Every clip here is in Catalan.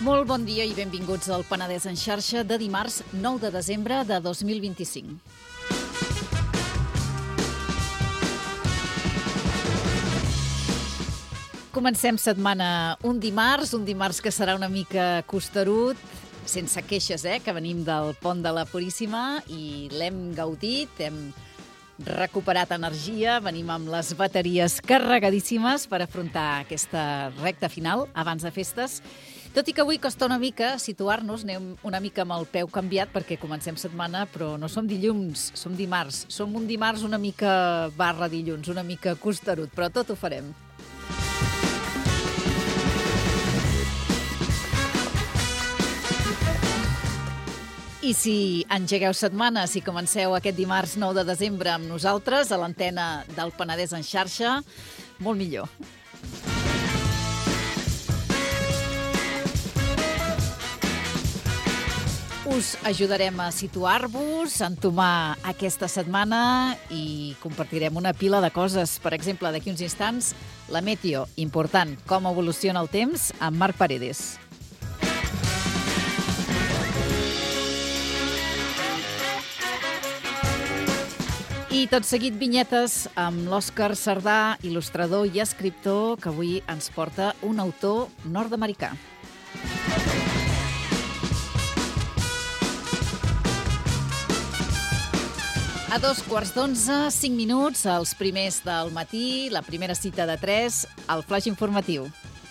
Molt bon dia i benvinguts al Penedès en xarxa de dimarts 9 de desembre de 2025. Comencem setmana un dimarts que serà una mica costerut, sense queixes, que venim del pont de la Puríssima i l'hem gaudit, hem recuperat energia, venim amb les bateries carregadíssimes per afrontar aquesta recta final abans de festes. Tot i que avui costa una mica situar-nos, anem una mica amb el peu canviat perquè comencem setmana, però no som dilluns, som dimarts. Som un dimarts una mica barra dilluns, una mica costerut, però tot ho farem. I si engegueu setmana, si comenceu aquest dimarts 9 de desembre amb nosaltres a l'antena del Penedès en xarxa, molt millor. Us ajudarem a situar-vos, a entomar aquesta setmana i compartirem una pila de coses. Per exemple, d'aquí uns instants, la meteo, important, com evoluciona el temps, amb Marc Paredes. I tot seguit vinyetes amb l'Òscar Sardà, il·lustrador i escriptor, que avui ens porta un autor nord-americà. A 11:15, 5 minuts, els primers del matí, la primera cita de 3, el flash informatiu.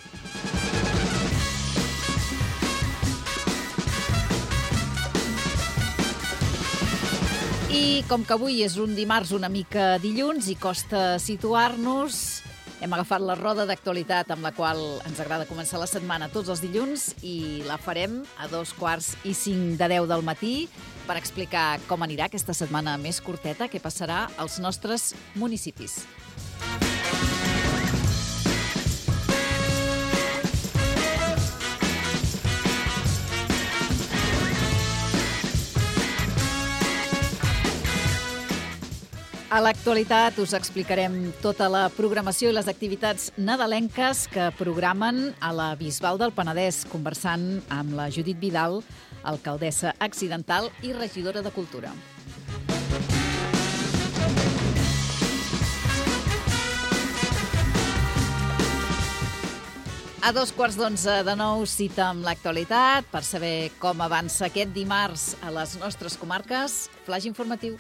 I com que avui és un dimarts una mica dilluns i costa situar-nos, hem agafat la roda d'actualitat amb la qual ens agrada començar la setmana tots els dilluns i la farem a 11:45 del matí per explicar com anirà aquesta setmana més curteta que passarà als nostres municipis. A l'actualitat us explicarem tota la programació i les activitats nadalenques que programen a la Bisbal del Penedès, conversant amb la Judit Vidal, alcaldessa accidental i regidora de Cultura. A 11:45 cita amb l'actualitat per saber com avança aquest dimarts a les nostres comarques. Flash informatiu.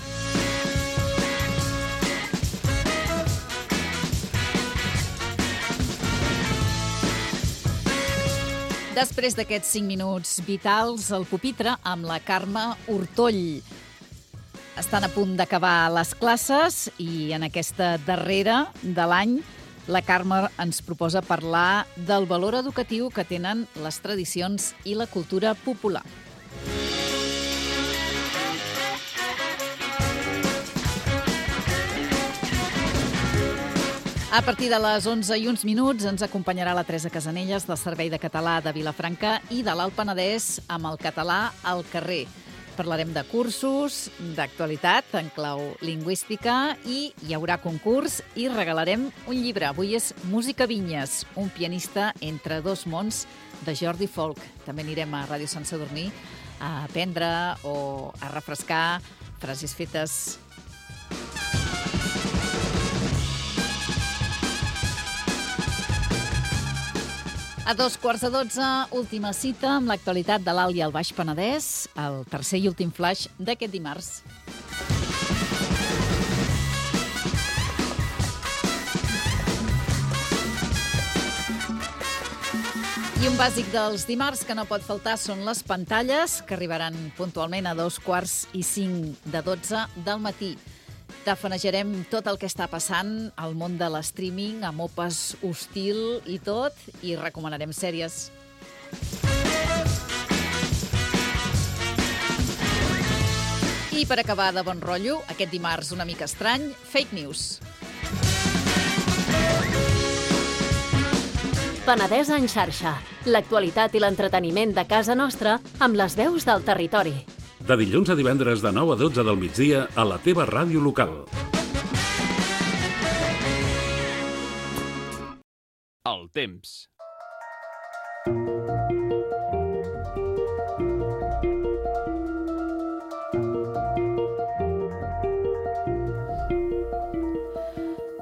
Després d'aquests 5 minuts vitals, el pupitre amb la Carme Hortoll. Estan a punt d'acabar les classes i en aquesta darrera de l'any la Carme ens proposa parlar del valor educatiu que tenen les tradicions i la cultura popular. A partir de les 11:01 ens acompanyarà la Teresa Casanelles del Servei de Català de Vilafranca i de l'Alt Penedès amb el català al carrer. Parlarem de cursos, d'actualitat en clau lingüística i hi haurà concurs i regalarem un llibre. Avui és Música Vinyes, un pianista entre dos mons de Jordi Folk. També anirem a Ràdio Sant Sadurní a aprendre o a refrescar frases fetes. A 11:45, última cita amb l'actualitat de l'Alt i el Baix Penedès, el tercer i últim flash d'aquest dimarts. I un bàsic dels dimarts que no pot faltar són les pantalles, que arribaran puntualment a 11:45 del matí. Tafanejarem tot el que està passant al món de l'streaming, amb opes hostil i tot, i recomanarem sèries. I per acabar de bon rotllo, aquest dimarts una mica estrany, fake news. Penedès en xarxa, l'actualitat i l'entreteniment de casa nostra amb les veus del territori. De dilluns a divendres de 9 a 12 del migdia a la teva ràdio local. El temps.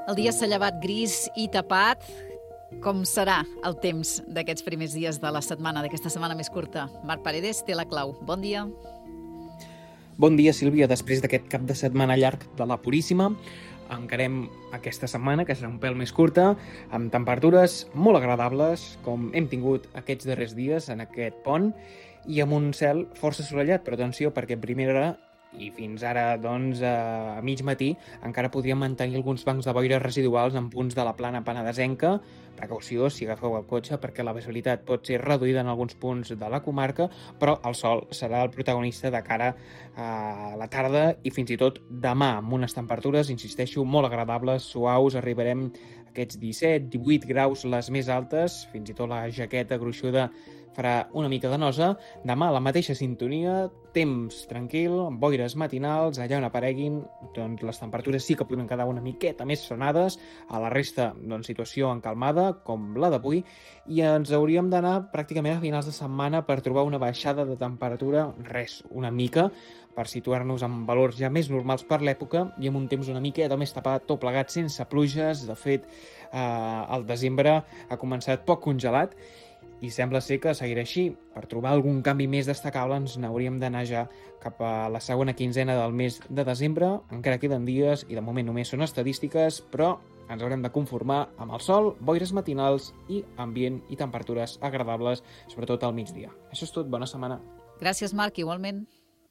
El dia s'ha llevat gris i tapat. Com serà el temps d'aquests primers dies de la setmana, d'aquesta setmana més curta? Marc Paredes té la clau. Bon dia. Bon dia, Sílvia. Després d'aquest cap de setmana llarg de la Puríssima, encarem aquesta setmana, que serà un pèl més curta, amb temperatures molt agradables, com hem tingut aquests darrers dies en aquest pont, i amb un cel força assolellat, però atenció, perquè a primera hora i fins ara, doncs, a mig matí, encara podríem mantenir alguns bancs de boira residuals en punts de la plana penedesenca. Precaució si agafeu el cotxe, perquè la visibilitat pot ser reduïda en alguns punts de la comarca, però el sol serà el protagonista de cara a la tarda i fins i tot demà, amb unes temperatures, insisteixo, molt agradables, suaus. Arribarem a aquests 17-18 graus les més altes, fins i tot la jaqueta gruixuda farà una mica de nosa. Demà, a la mateixa sintonia, temps tranquil, boires matinals, allà on apareguin, doncs les temperatures sí que podran quedar una miqueta més sonades, a la resta, doncs, situació encalmada, com la d'avui, i ens hauríem d'anar pràcticament a finals de setmana per trobar una baixada de temperatura, una mica, per situar-nos en valors ja més normals per l'època i amb un temps una miqueta més tapat, tot plegat sense pluges. De fet, el desembre ha començat poc congelat, i sembla ser que seguirà així. Per trobar algun canvi més destacable ens n'hauríem d'anar ja cap a la segona quinzena del mes de desembre. Encara queden dies i de moment només són estadístiques, però ens haurem de conformar amb el sol, boires matinals i ambient i temperatures agradables, sobretot al migdia. Això és tot, bona setmana. Gràcies, Marc, igualment.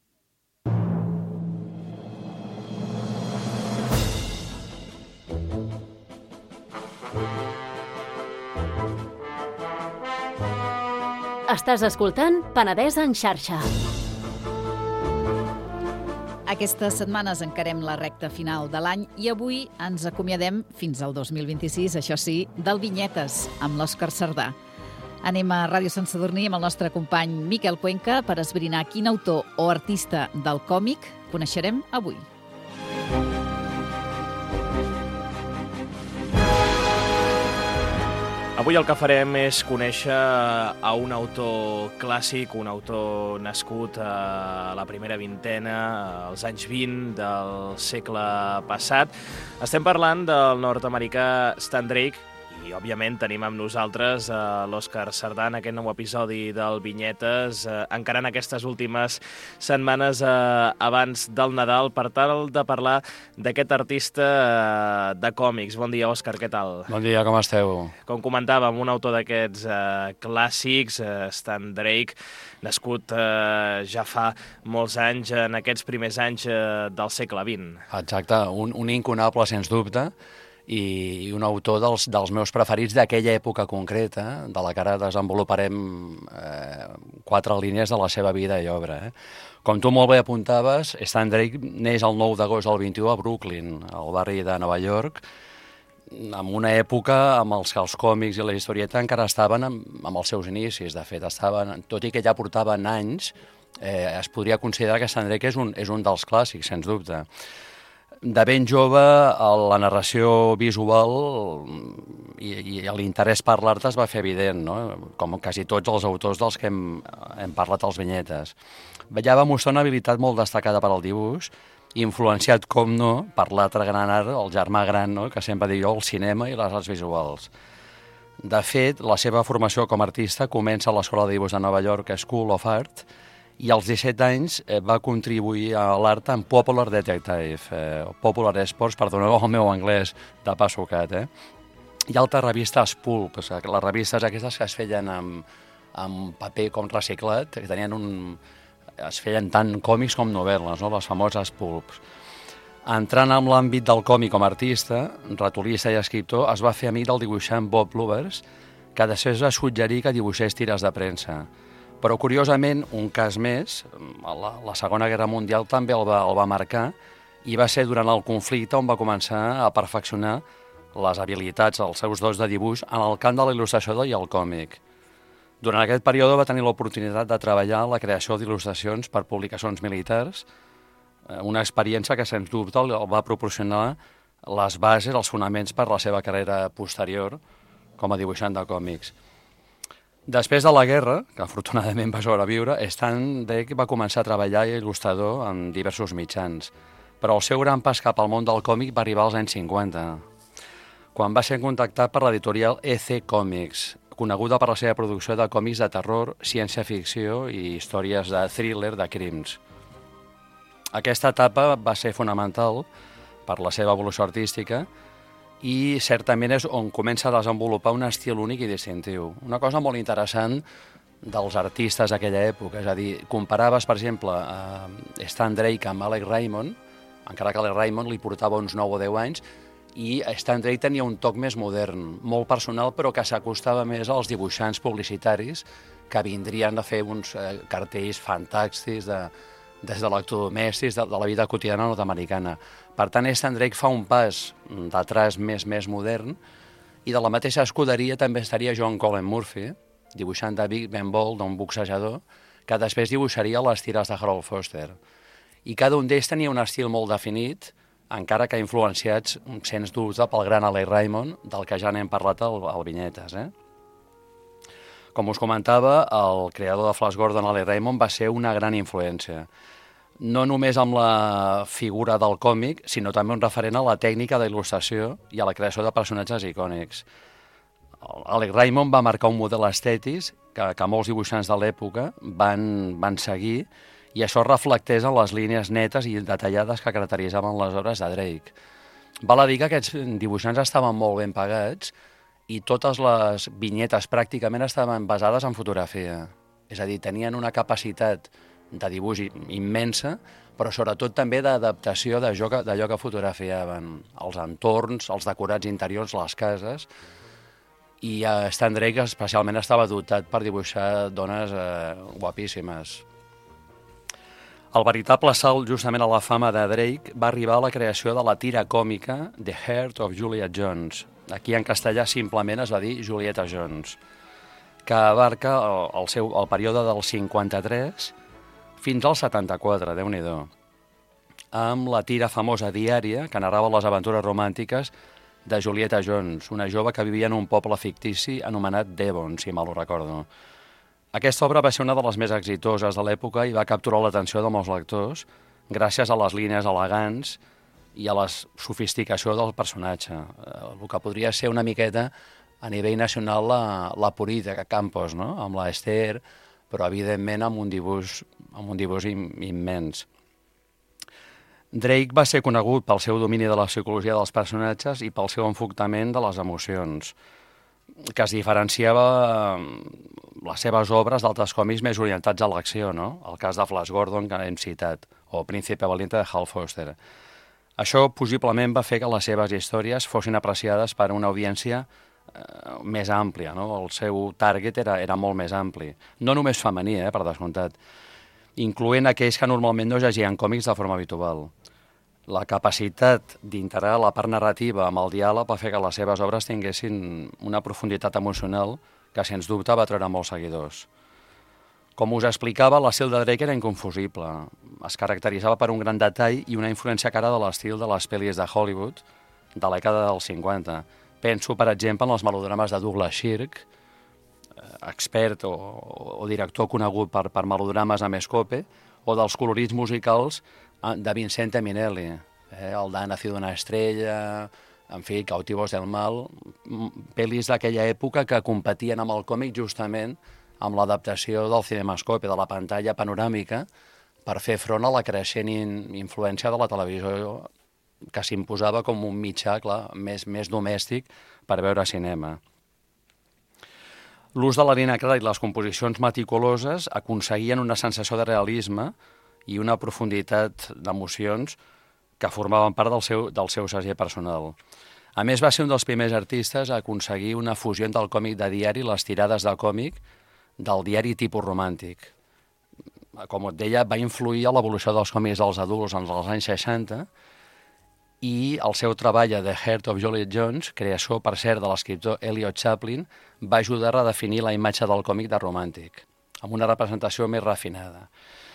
Estàs escoltant Penedès en xarxa. Aquestes setmanes encarem la recta final de l'any i avui ens acomiadem fins al 2026, això sí, del Vinyetes, amb l'Òscar Sardà. Anem a Ràdio Sant Sadurní amb el nostre company Miquel Cuenca per esbrinar quin autor o artista del còmic coneixerem avui. Avui el que farem és conèixer a un autor clàssic, un autor nascut a la primera vintena, als anys 20 del segle passat. Estem parlant del nord-americà Stan Drake i, òbviament, tenim amb nosaltres l'Òscar Sardà en aquest nou episodi del Vinyetes, encarant aquestes últimes setmanes abans del Nadal per tal de parlar d'aquest artista de còmics. Bon dia, Òscar, què tal? Bon dia, com esteu? Com comentàvem, un autor d'aquests clàssics, Stan Drake, nascut ja fa molts anys, en aquests primers anys del segle XX. Exacte, un incunable, sens dubte, i un autor dels meus preferits d'aquella època concreta, de la que ara desenvoluparem 4 línies de la seva vida i obra. Com tu molt bé apuntaves, Stan Drake neix el 9 d'agost del 21 a Brooklyn, al barri de Nova York, en una època amb els que els còmics i la historieta encara estaven amb els seus inicis. De fet, tot i que ja portaven anys, es podria considerar que Stan Drake és un dels clàssics, sens dubte. De ben jove, la narració visual i l'interès per l'art es va fer evident, no? Com quasi tots els autors dels que hem parlat als Vinyetes. Ja va mostrar una habilitat molt destacada per al dibuix, influenciat, com no, per l'altre gran art, el germà gran, no? Que sempre dic jo, el cinema i les arts visuals. De fet, la seva formació com a artista comença a l'Escola de Dibuix de Nova York, School of Art, i als 17 anys va contribuir a l'art en Popular Detective, Popular Sports, perdoneu el meu anglès de pa sucat, i altres revistes pulp, les revistes aquestes que es feien amb paper com reciclat, que es feien tant còmics com novel·les, no? Les famoses pulps. Entrant en l'àmbit del còmic com a artista, ratolista i escriptor, es va fer amic del dibuixant Bob Louvers, que després va suggerir que dibuixés tires de premsa. Però, curiosament, un cas més, la Segona Guerra Mundial també el va marcar, i va ser durant el conflicte on va començar a perfeccionar les habilitats, els seus dots de dibuix en el camp de la il·lustració i el còmic. Durant aquest període va tenir l'oportunitat de treballar en la creació d'il·lustracions per publicacions militars, una experiència que, sens dubte, el va proporcionar les bases, els fonaments per la seva carrera posterior com a dibuixant de còmics. Després de la guerra, que afortunadament va sobreviure, Stan Drake va començar a treballar il·lustrador en diversos mitjans, però el seu gran pas cap al món del còmic va arribar als anys 50. quan va ser contactat per l'editorial EC Comics, coneguda per la seva producció de còmics de terror, ciència-ficció i històries de thriller de crims. Aquesta etapa va ser fonamental per la seva evolució artística i certament és on comença a desenvolupar un estil únic i distintiu. Una cosa molt interessant dels artistes d'aquella època, és a dir, comparaves, per exemple, Stan Drake amb Alex Raymond, encara que Alex Raymond li portava uns 9 o 10 anys, i Stan Drake tenia un toc més modern, molt personal, però que s'acostava més als dibuixants publicitaris que vindrien a fer uns cartells fantàstics des de l'electrodomèstics, de la vida quotidiana nord-americana. Per tant, Stan Drake fa un pas d'atrás més modern, i de la mateixa escuderia també estaria John Colin Murphy, dibuixant de Big Ben Ball, d'un boxejador, que després dibuixaria les tires de Harold Foster. I cada un d'ells tenia un estil molt definit, encara que influenciats, sens dubte, pel gran Alex Raymond, del que ja n'hem parlat al Vinyetes. Com us comentava, el creador de Flash Gordon, Alex Raymond, va ser una gran influència. No només amb la figura del còmic, sinó també un referent a la tècnica d'il·lustració i a la creació de personatges icònics. Alex Raymond va marcar un model estètic que molts dibuixants de l'època van seguir, i això reflecteix en les línies netes i detallades que caracteritzaven les obres de Drake. Val a dir que aquests dibuixants estaven molt ben pagats i totes les vinyetes pràcticament estaven basades en fotografia. És a dir, tenien una capacitat de dibuix immensa, però sobretot també d'adaptació d'allò que fotografiaven, els entorns, els decorats interiors, les cases, i Stan Drake especialment estava dotat per dibuixar dones guapíssimes. El veritable salt justament a la fama de Drake va arribar a la creació de la tira còmica The Heart of Juliet Jones. Aquí en castellà simplement es va dir Julieta Jones, que abarca el període del 53 fins al 74, Déu-n'hi-do, amb la tira famosa diària que narrava les aventures romàntiques de Julieta Jones, una jove que vivia en un poble fictici anomenat Devon, si mal ho recordo. Aquesta obra va ser una de les més exitoses de l'època i va capturar l'atenció de molts lectors gràcies a les línies elegants i a la sofisticació del personatge. El que podria ser una miqueta a nivell nacional la Purita Campos, no? Amb la Esther, però evidentment amb un dibuix immens. Drake va ser conegut pel seu domini de la psicologia dels personatges i pel seu enfocament de les emocions, que es diferenciava les seves obres d'altres còmics més orientats a l'acció, no? El cas de Flash Gordon, que hem citat, o Príncipe Valiente de Hal Foster. Això possiblement va fer que les seves històries fossin apreciades per una audiència més àmplia, no? El seu target era molt més ampli. No només femení, per descomptat, incloent aquells que normalment no llegien còmics de forma habitual. La capacitat d'integrar la part narrativa amb el diàleg va fer que les seves obres tinguessin una profunditat emocional que, sens dubte, va treure molts seguidors. Com us explicava, l'estil de Drake era inconfusible. Es caracteritzava per un gran detall i una influència cara de l'estil de les pel·lis de Hollywood de la dècada dels 50. Penso, per exemple, en els melodrames de Douglas Sirk, expert o director conegut per melodrames amb Scope, o dels colorits musicals de Vincente Minnelli, el de Nacido una estrella, en fi, Cautivos del mal, pel·lis d'aquella època que competien amb el còmic justament amb l'adaptació del cinemascope, de la pantalla panoràmica, per fer front a la creixent influència de la televisió que s'imposava com un mitjà, clar, més domèstic per veure cinema. L'ús de la línia clara i les composicions meticuloses aconseguien una sensació de realisme i una profunditat d'emocions que formaven part del seu segell personal. A més, va ser un dels primers artistes a aconseguir una fusió entre el còmic de diari i les tirades de còmic del diari tipus romàntic. Com et deia, va influir a l'evolució dels còmics dels adults en els anys 60 i el seu treball a The Heart of Juliet Jones, creació, per cert, de l'escriptor Elliot Chaplin, va ajudar a redefinir la imatge del còmic de romàntic, amb una representació més refinada.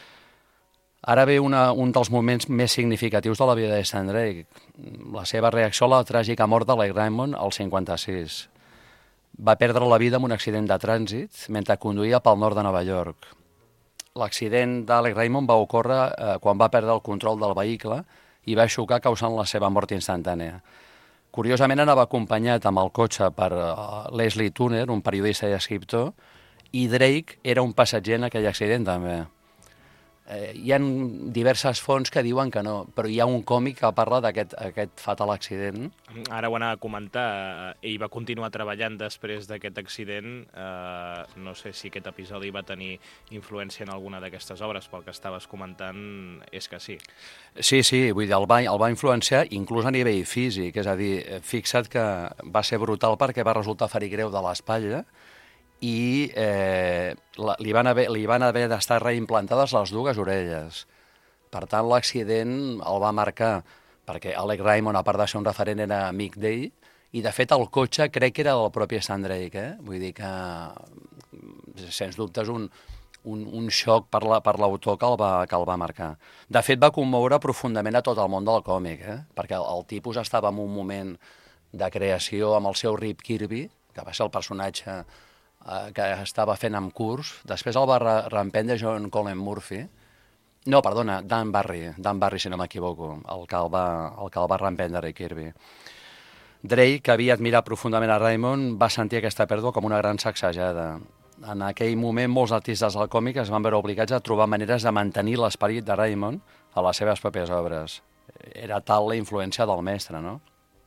Ara ve un dels moments més significatius de la vida de Stan Drake, la seva reacció a la tràgica mort d'Alex Raymond al 56. Va perdre la vida en un accident de trànsit mentre conduïa pel nord de Nova York. L'accident d'Alex Raymond va ocórrer quan va perdre el control del vehicle i va xocar causant la seva mort instantània. Curiosament anava acompanyat amb el cotxe per Leslie Turner, un periodista i escriptor, i Drake era un passatger en aquell accident també. Hi ha diverses fonts que diuen que no, però hi ha un còmic que parla d'aquest fatal accident. Ara ho anava a comentar, ell va continuar treballant després d'aquest accident, no sé si aquest episodi va tenir influència en alguna d'aquestes obres, pel que estaves comentant, és que sí. Sí, vull dir, el va influenciar inclús a nivell físic, és a dir, fixa't que va ser brutal perquè va resultar ferit greu de l'espatlla, i li van haver d'estar reimplantades les dues orelles. Per tant, l'accident el va marcar, perquè Alex Raymond, a part de ser un referent, era amic d'ell, i de fet el cotxe crec que era del propi Stan Drake, Vull dir que, sens dubte, és un xoc per l'autor que el va marcar. De fet, va commoure profundament a tot el món del còmic, perquè el tipus estava en un moment de creació amb el seu Rip Kirby, que va ser el personatge que estava fent en curs. Després el va reemprendre John Colin Murphy. No, perdona, Dan Barry, si no m'equivoco, el que el va reemprendre Rick Kirby. Drake, que havia admirat profundament a Raymond, va sentir aquesta pèrdua com una gran sacsejada. En aquell moment, molts artistes del còmic es van veure obligats a trobar maneres de mantenir l'esperit de Raymond a les seves pròpies obres. Era tal la influència del mestre, no?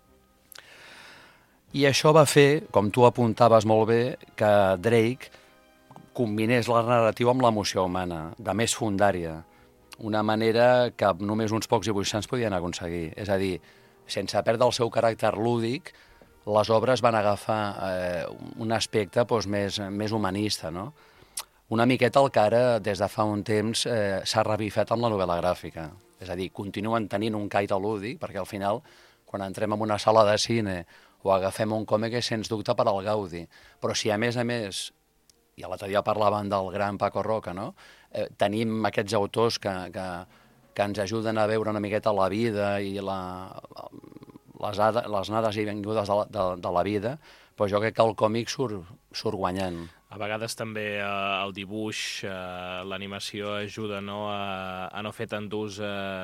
I això va fer, com tu apuntaves molt bé, que Drake combinés la narrativa amb l'emoció humana, de més fundària, una manera que només uns pocs dibuixants podien aconseguir. És a dir, sense perdre el seu caràcter lúdic, les obres van agafar un aspecte més humanista, no? Una miqueta el que ara, des de fa un temps, s'ha revifat amb la novel·la gràfica. És a dir, continuen tenint un caire lúdic, perquè al final, quan entrem en una sala de cine o agafem un còmic, és sens dubte per al gaudi. Però si a més, i l'altre dia parlaven del gran Paco Roca, no? Tenim aquests autors que ens ajuden a veure una miqueta la vida i les anades i vingudes de la vida, però jo crec que el còmic surt guanyant. A vegades també el dibuix, l'animació ajuda a no fer tant d'ús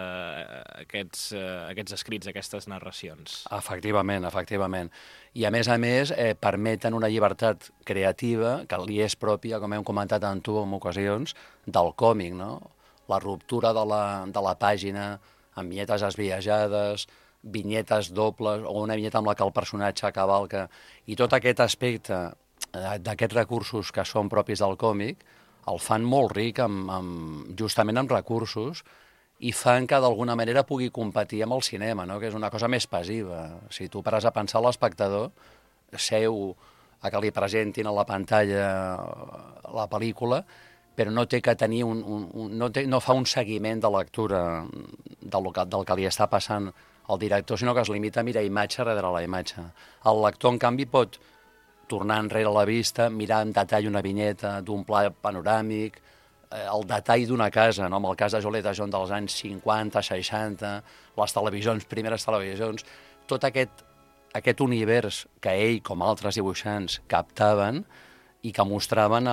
aquests escrits, aquestes narracions. Efectivament. I a més, permeten una llibertat creativa que li és pròpia, com hem comentat en tu en ocasions, del còmic, no? La ruptura de la pàgina amb vinyetes esbiaixades, vinyetes dobles o una vinyeta amb la que el personatge cavalca, i tot aquest aspecte d'aquests recursos que són propis del còmic el fan molt ric justament amb recursos i fan que d'alguna manera pugui competir amb el cinema, no? Que és una cosa més passiva. Si tu pares a pensar, l'espectador seu a que li presentin a la pantalla la pel·lícula, però no té que tenir no fa un seguiment de lectura del que li està passant al director, sinó que es limita a mirar imatge darrere la imatge. El lector, en canvi, pot tornar enrere la vista, mirar en detall una vinyeta d'un pla panoràmic, el detall d'una casa, no? En el cas de Joleta John dels anys 50, 60, les televisions, primeres televisions, tot aquest univers que ell, com altres dibuixants, captaven i que mostraven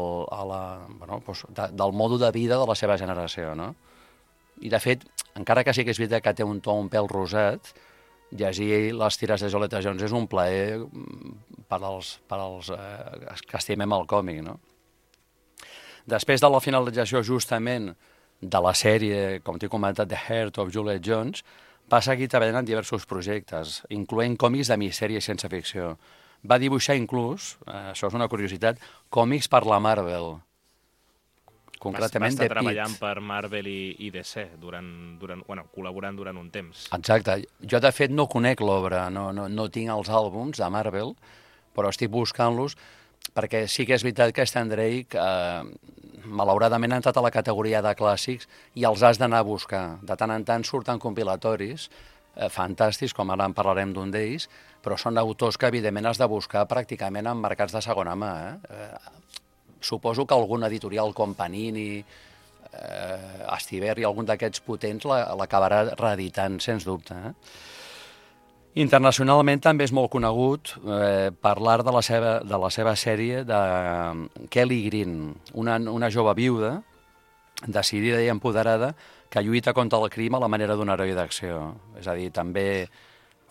del mode de vida de la seva generació, no? I, de fet, encara que sí que és veritat que té un to un pèl rosat, llegir les tires de Joleta Jones és un plaer per als que estimem el còmic, no? Després de la finalització justament de la sèrie, com t'he comentat, The Heart of Juliet Jones, va seguir treballant en diversos projectes, incloent còmics de misteri i ciència-ficció. Va dibuixar inclús, això és una curiositat, còmics per la Marvel. Concretament va estar The treballant Pit. per Marvel i DC, col·laborant durant un temps. Exacte. Jo, de fet, no conec l'obra, no tinc els àlbums de Marvel, però estic buscant-los, perquè sí que és veritat que Stan Drake, malauradament, ha entrat a la categoria de clàssics i els has d'anar a buscar. De tant en tant surten compilatoris fantàstics, com ara en parlarem d'un d'ells, però són autors que, evidentment, has de buscar pràcticament en mercats de segona mà, Suposo que algun editorial com Panini, Estiver i algun d'aquests potents l'acabarà reeditant, sens dubte. Internacionalment també és molt conegut per l'art de la seva sèrie de Kelly Green, una jove viuda, decidida i empoderada, que lluita contra el crim a la manera d'un heroi d'acció. És a dir, també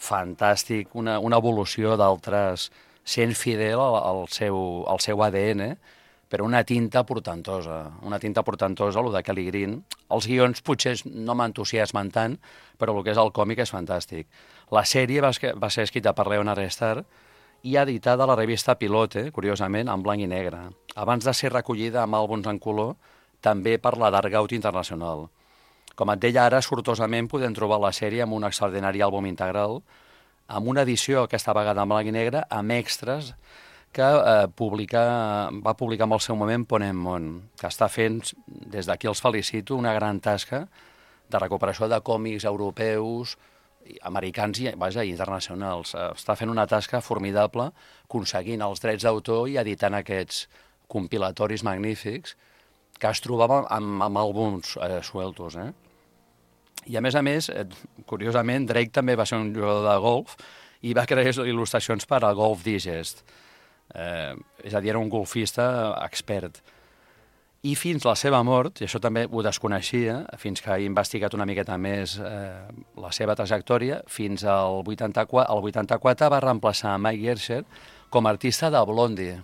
fantàstic, una evolució d'altres, sent fidel al seu ADN, però una tinta portentosa, el de Kelly Green. Els guions potser no m'entusiasmen tant, però el que és el còmic és fantàstic. La sèrie va ser escrita per Leonard Star i editada a la revista Pilote, curiosament, en blanc i negre, abans de ser recollida amb àlbums en color, també per la Dark Out Internacional. Com et deia ara, sortosament podem trobar la sèrie amb un extraordinari àlbum integral, amb una edició, aquesta vegada en blanc i negre, amb extras que va publicar en el seu moment Ponent Món, que està fent, des d'aquí els felicito, una gran tasca de recuperació de còmics europeus, americans i internacionals. Està fent una tasca formidable, aconseguint els drets d'autor i editant aquests compilatoris magnífics que es trobaven amb àlbums sueltos. I a més, curiosament, Drake també va ser un jugador de golf i va crear il·lustracions per a Golf Digest. És a dir, era un golfista expert. I fins la seva mort, i això també ho desconeixia, fins que he investigat una miqueta més la seva trajectòria, fins al 84, el 84 va reemplaçar Mike Gersher com a artista de Blondie,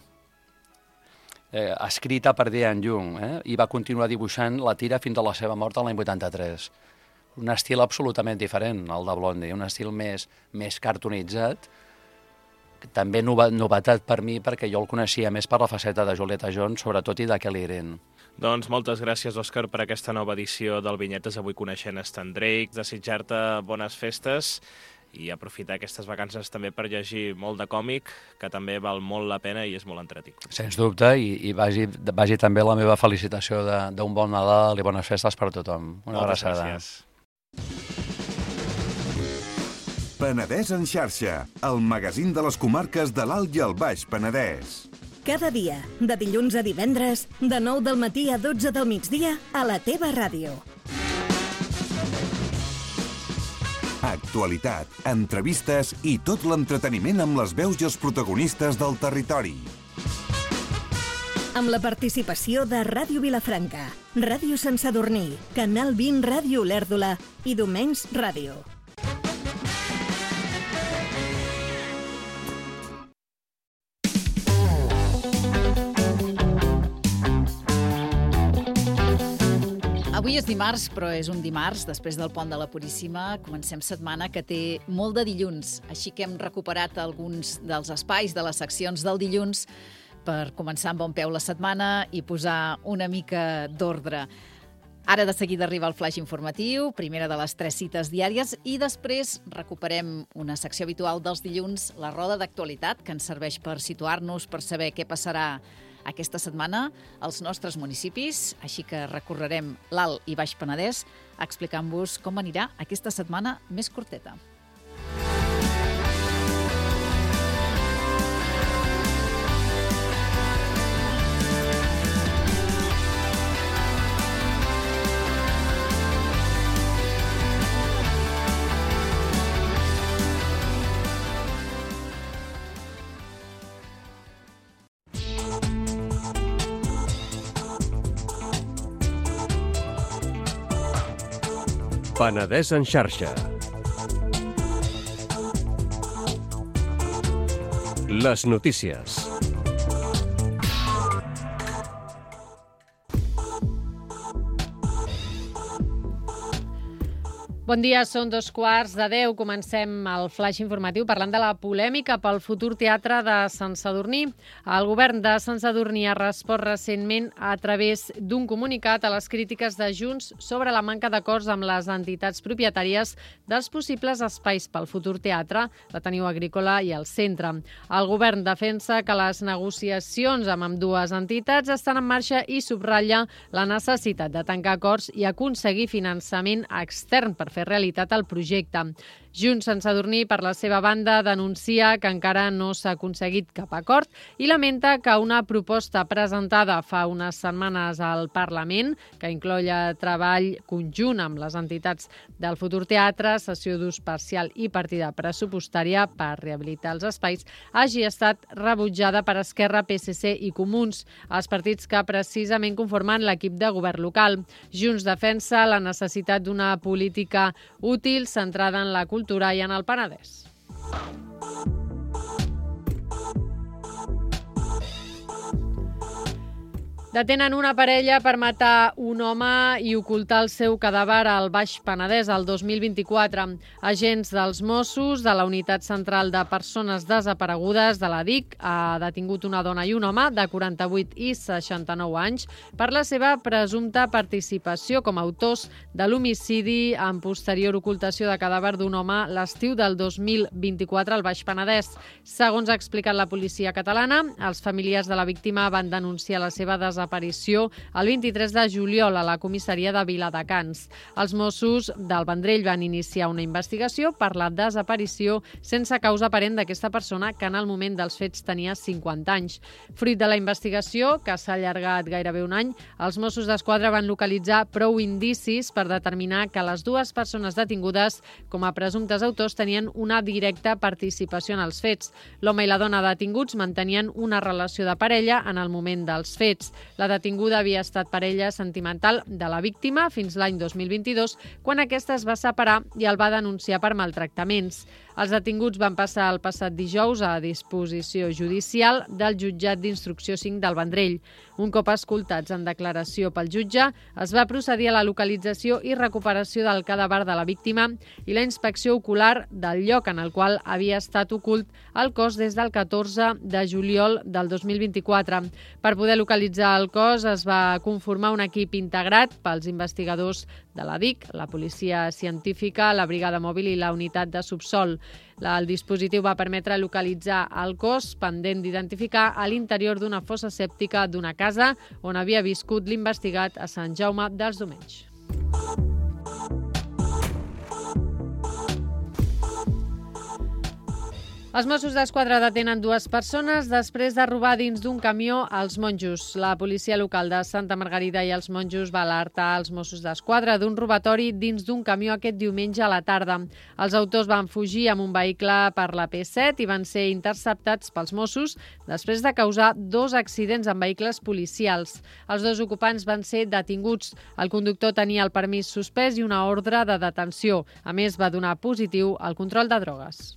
escrita per Diane Jung, i va continuar dibuixant la tira fins a la seva mort l'any 83. Un estil absolutament diferent, el de Blondie, un estil més cartonitzat, també novetat per mi, perquè jo el coneixia més per la faceta de Julieta Jones, sobretot, i de Kelly Green. Doncs moltes gràcies, Òscar, per aquesta nova edició del Vinyetes, avui coneixent Stan Drake, desitjar-te bones festes i aprofitar aquestes vacances també per llegir molt de còmic, que també val molt la pena i és molt entretingut. Sens dubte, i vagi també la meva felicitació d'un bon Nadal i bones festes per tothom. Una abraçada. Moltes gràcies. Penedès en xarxa, el magazín de les comarques de l'Alt i el Baix Penedès. Cada dia, de dilluns a divendres, de 9 del matí a 12 del migdia, a la teva ràdio. Actualitat, entrevistes i tot l'entreteniment amb les veus i els protagonistes del territori. Amb la participació de Ràdio Vilafranca, Ràdio Sant Sadurní, Canal 20 Ràdio Olèrdola i Domenys Ràdio. Avui és dimarts, però és un dimarts, després del Pont de la Puríssima. Comencem setmana que té molt de dilluns, així que hem recuperat alguns dels espais de les seccions del dilluns per començar amb bon peu la setmana i posar una mica d'ordre. Ara de seguida arriba el flaix informatiu, primera de les 3 cites diàries, i després recuperem una secció habitual dels dilluns, la roda d'actualitat, que ens serveix per situar-nos, per saber què passarà aquesta setmana als nostres municipis, així que recorrerem l'Alt i Baix Penedès explicant-vos com anirà aquesta setmana més curteta. Penedès en xarxa. Les notícies. Bon dia, són 2:15. Comencem el flaix informatiu parlant de la polèmica pel futur teatre de Sant Sadurní. El govern de Sant Sadurní ha respost recentment a través d'un comunicat a les crítiques de Junts sobre la manca d'acords amb les entitats propietàries dels possibles espais pel futur teatre, l'Ateneu Agrícola i el Centre. El govern defensa que les negociacions amb ambdues entitats estan en marxa i subratlla la necessitat de tancar acords i aconseguir finançament extern per fer realitat el projecte. Junts Sant Sadurní, per la seva banda, denuncia que encara no s'ha aconseguit cap acord i lamenta que una proposta presentada fa unes setmanes al Parlament, que incloïa treball conjunt amb les entitats del futur teatre, cessió d'ús parcial i partida pressupostària per rehabilitar els espais, hagi estat rebutjada per Esquerra, PSC i Comuns, els partits que precisament conformen l'equip de govern local. Junts defensa la necessitat d'una política útil centrada en la cultura i en el Penedès. Detenen una parella per matar un home i ocultar el seu cadàver al Baix Penedès el 2024. Agents dels Mossos de la Unitat Central de Persones Desaparegudes de la DIC ha detingut una dona i un home de 48 i 69 anys per la seva presumpta participació com a autors de l'homicidi en posterior ocultació de cadàver d'un home l'estiu del 2024 al Baix Penedès. Segons ha explicat la policia catalana, els familiars de la víctima van denunciar la seva desaparició el 23 de juliol a la comissaria de Viladecans. Els Mossos del Vendrell van iniciar una investigació per la desaparició sense causa aparent d'aquesta persona que en el moment dels fets tenia 50 anys. Fruit de la investigació, que s'ha allargat gairebé un any, els Mossos d'Esquadra van localitzar prou indicis per determinar que les dues persones detingudes com a presumptes autors tenien una directa participació en els fets. L'home i la dona detinguts mantenien una relació de parella en el moment dels fets. La detinguda havia estat parella sentimental de la víctima fins l'any 2022, quan aquesta es va separar i el va denunciar per maltractaments. Els detinguts van passar el passat dijous a disposició judicial del jutjat d'instrucció 5 del Vendrell. Un cop escoltats en declaració pel jutge, es va procedir a la localització i recuperació del cadàver de la víctima i la inspecció ocular del lloc en el qual havia estat ocult el cos des del 14 de juliol del 2024. Per poder localitzar el cos es va conformar un equip integrat pels investigadors de la DIC, la policia científica, la brigada mòbil i la unitat de subsol. El dispositiu va permetre localitzar el cos pendent d'identificar a l'interior d'una fossa sèptica d'una casa on havia viscut l'investigat a Sant Jaume dels Domenys. Els Mossos d'Esquadra detenen dues persones després de robar dins d'un camió als Monjos. La policia local de Santa Margarida i els Monjos va alertar els Mossos d'Esquadra d'un robatori dins d'un camió aquest diumenge a la tarda. Els autors van fugir amb un vehicle per la P7 i van ser interceptats pels Mossos després de causar 2 accidents amb vehicles policials. Els 2 ocupants van ser detinguts. El conductor tenia el permís suspès i una ordre de detenció. A més, va donar positiu al control de drogues.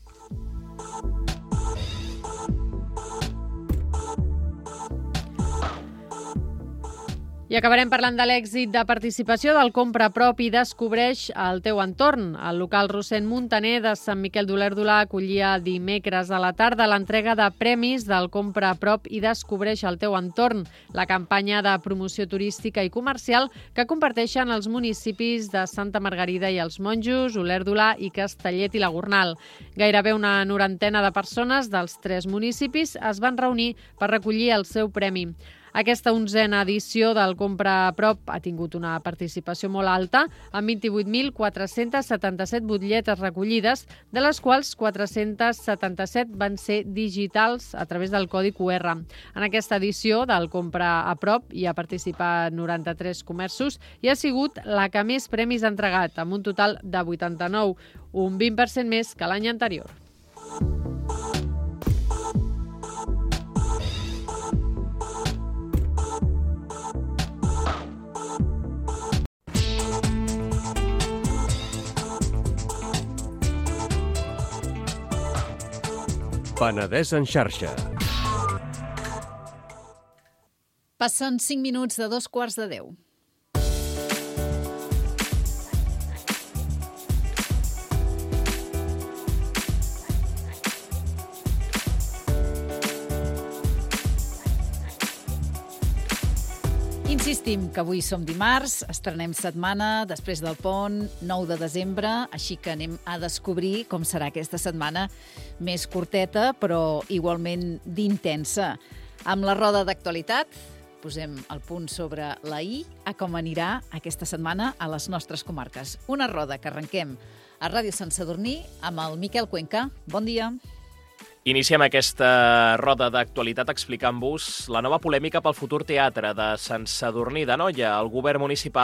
I acabarem parlant de l'èxit de participació del Compra a Prop i Descobreix el teu entorn. El local Rossend Montaner de Sant Miquel d'Olèrdola acollia dimecres a la tarda l'entrega de premis del Compra a Prop i Descobreix el teu entorn, la campanya de promoció turística i comercial que comparteixen els municipis de Santa Margarida i els Monjos, Olèrdola i Castellet i la Gornal. Gairebé una 90 de persones dels 3 municipis es van reunir per recollir el seu premi. Aquesta 11a edició del Compra a Prop ha tingut una participació molt alta, amb 28.477 butlletes recollides, de les quals 477 van ser digitals a través del codi QR. En aquesta edició del Compra a Prop hi ha participat 93 comerços i ha sigut la que més premis ha entregat, amb un total de 89, un 20% més que l'any anterior. Penedès en xarxa. Passen 5 minuts de 2:15. Insistim que avui som dimarts, estrenem setmana després del pont, 9 de desembre, així que anem a descobrir com serà aquesta setmana més curteta, però igualment d'intensa. Amb la roda d'actualitat posem el punt sobre la I a com anirà aquesta setmana a les nostres comarques. Una roda que arrenquem a Ràdio Sant Sadurní amb el Miquel Cuenca. Bon dia. Iniciem aquesta roda d'actualitat explicant-vos la nova polèmica pel futur teatre de Sant Sadurní d'Anoia. El govern municipal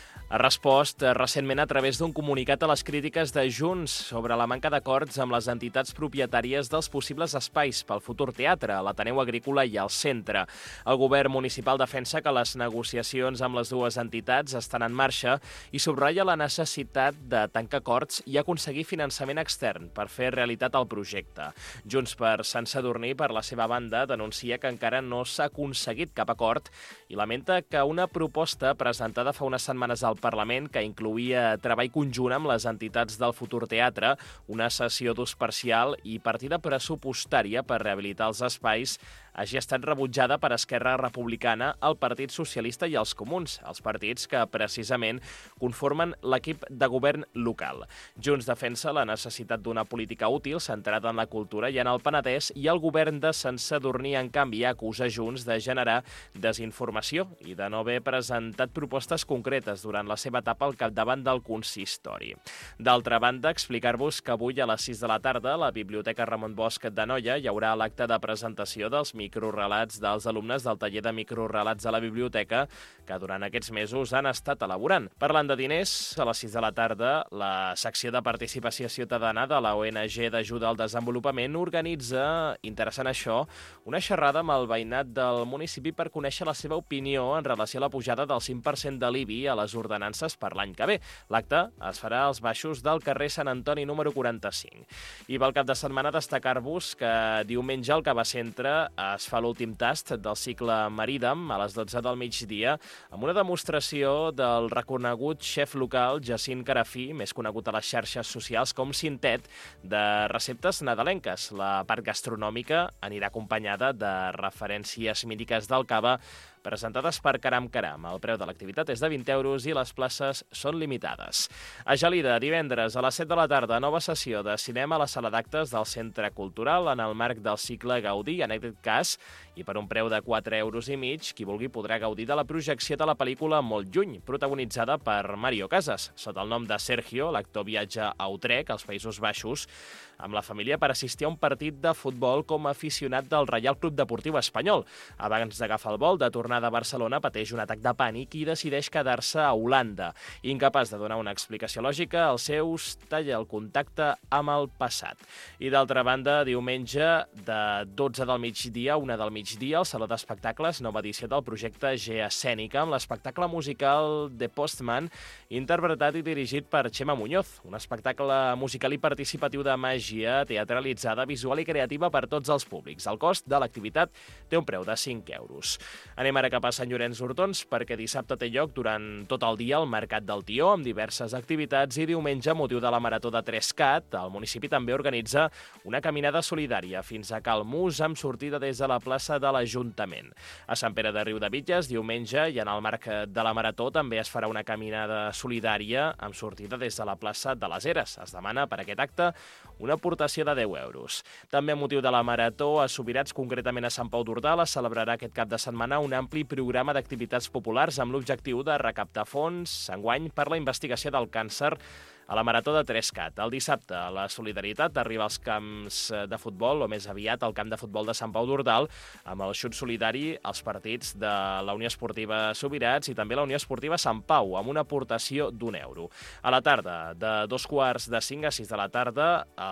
ha respost recentment a través d'un comunicat a les crítiques de Junts sobre la manca d'acords amb les entitats propietàries dels possibles espais pel futur teatre, l'Ateneu Agrícola i el Centre. El govern municipal defensa que les negociacions amb les dues entitats estan en marxa i subratlla la necessitat de tancar acords i aconseguir finançament extern per fer realitat el projecte. Junts per Sant Sadurní, per la seva banda, denuncia que encara no s'ha aconseguit cap acord i lamenta que una proposta presentada fa unes setmanes al Parlament, que incloïa treball conjunt amb les entitats del futur teatre, una sessió d'ús parcial i partida pressupostària per rehabilitar els espais, hagi estat rebutjada per Esquerra Republicana, el Partit Socialista i els Comuns, els partits que precisament conformen l'equip de govern local. Junts defensa la necessitat d'una política útil centrada en la cultura i en el Penedès, i el govern de Sant Sadurní, en canvi, acusa Junts de generar desinformació i de no haver presentat propostes concretes durant la seva etapa al capdavant del consistori. D'altra banda, explicar-vos que avui a les 6 de la tarda a la Biblioteca Ramon Bosch d'Anoia hi haurà l'acte de presentació dels microrelats dels alumnes del taller de microrelats a la biblioteca que durant aquests mesos han estat elaborant. Parlant de diners, a les 6 de la tarda, la secció de participació ciutadana de la ONG d'Ajuda al Desenvolupament organitza, interessant això, una xerrada amb el veïnat del municipi per conèixer la seva opinió en relació a la pujada del 5% de l'IBI a les ordenances per l'any que ve. L'acte es farà als baixos del carrer Sant Antoni número 45. I pel cap de setmana destacar-vos que diumenge al Cabacentre es fa l'últim tast del cicle Maridam a les 12 del migdia amb una demostració del reconegut xef local Jacint Carafí, més conegut a les xarxes socials com Cintet, de receptes nadalenques. La part gastronòmica anirà acompanyada de referències mítiques del cava presentades per Caram Caram. El preu de l'activitat és de 20 euros i les places són limitades. A Gelida, divendres a les 7 de la tarda, nova sessió de cinema a la sala d'actes del Centre Cultural en el marc del cicle Gaudí. En aquest cas, i per un preu de 4,5 euros, qui vulgui podrà gaudir de la projecció de la pel·lícula Molt lluny, protagonitzada per Mario Casas. Sota el nom de Sergio, l'actor viatja a Utrecht, als Països Baixos, amb la família per assistir a un partit de futbol com a aficionat del Reial Club Deportiu Espanyol. Abans d'agafar el vol de tornada a Barcelona, pateix un atac de pànic i decideix quedar-se a Holanda. Incapaç de donar una explicació lògica, el Zeus talla el contacte amb el passat. I d'altra banda, diumenge de 12 del migdia a 1 del migdia, al Saló d'Espectacles, nova edició del projecte G Escènica, amb l'espectacle musical The Postman, interpretat i dirigit per Xema Muñoz. Un espectacle musical i participatiu de màgia teatralitzada, visual i creativa per tots els públics. El cost de l'activitat té un preu de 5 euros. Anem ara cap a Sant Llorenç d'Hortons, perquè dissabte té lloc durant tot el dia el Mercat del Tió, amb diverses activitats, i diumenge, a motiu de la Marató de Trescat, el municipi també organitza una caminada solidària fins a Cal Mus, amb sortida des de la plaça de l'Ajuntament. A Sant Pere de Riudebitlles, diumenge, i en el marc de la Marató, també es farà una caminada solidària amb sortida des de la plaça de les Eres. Es demana per aquest acte una aportació de 10 euros. També a motiu de la Marató, a Subirats, concretament a Sant Pau d'Ordal, es celebrarà aquest cap de setmana un ampli programa d'activitats populars amb l'objectiu de recaptar fons enguany per la investigació del càncer a la Marató de Trescat. El dissabte, la solidaritat arriba als camps de futbol, o més aviat al camp de futbol de Sant Pau d'Ordal, amb el xut solidari als partits de la Unió Esportiva Subirats i també la Unió Esportiva Sant Pau, amb una aportació d'1 euro. A la tarda, de 2:45 a 6 de la tarda,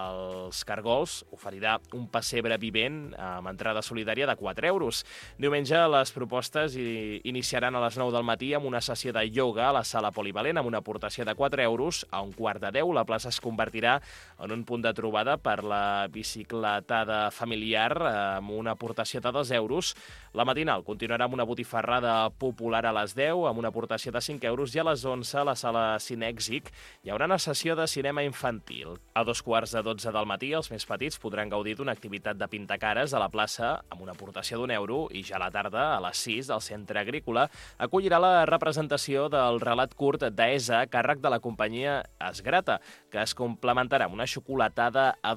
els Cargols oferirà un pessebre vivent amb entrada solidària de 4 euros. Diumenge, les propostes iniciaran a les 9 del matí amb una sessió de ioga a la sala polivalent amb una aportació de 4 euros. A un quart de 10, la plaça es convertirà en un punt de trobada per la bicicletada familiar amb una aportació de 2 euros. La matinal continuarà amb una botifarrada popular a les 10 amb una aportació de 5 euros i a les 11 a la sala Cinèxic hi haurà una sessió de cinema infantil. A 2:15 del matí els més petits podran gaudir d'una activitat de pintacares a la plaça amb una aportació d'1 euro i ja a la tarda, a les 6, el Centre Agrícola acollirà la representació del relat curt d'ESA a càrrec de la companyia Esgrata, que es complementarà amb una xocolatada a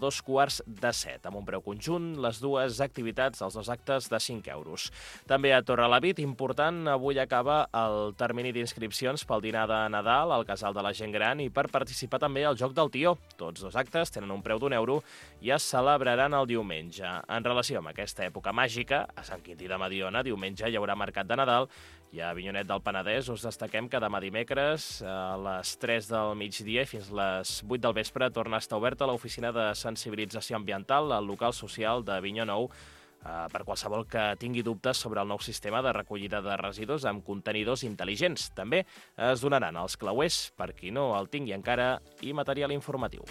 2:15, amb un preu conjunt, les dues activitats, els dos actes, de 5 euros. També a Torrelavit, important, avui acaba el termini d'inscripcions pel dinar de Nadal al Casal de la Gent Gran i per participar també al Joc del Tió. Tots dos actes tenen un preu d'1 euro i es celebraran el diumenge. En relació amb aquesta època màgica, a Sant Quintí de Mediona, diumenge hi haurà mercat de Nadal I a Avinyonet del Penedès us destaquem que demà dimecres a les 3 del migdia fins a les 8 del vespre torna a estar oberta l'oficina de sensibilització ambiental al local social d'Avinyó Nou per qualsevol que tingui dubtes sobre el nou sistema de recollida de residus amb contenidors intel·ligents. També es donaran els clauers, per qui no el tingui encara, i material informatiu.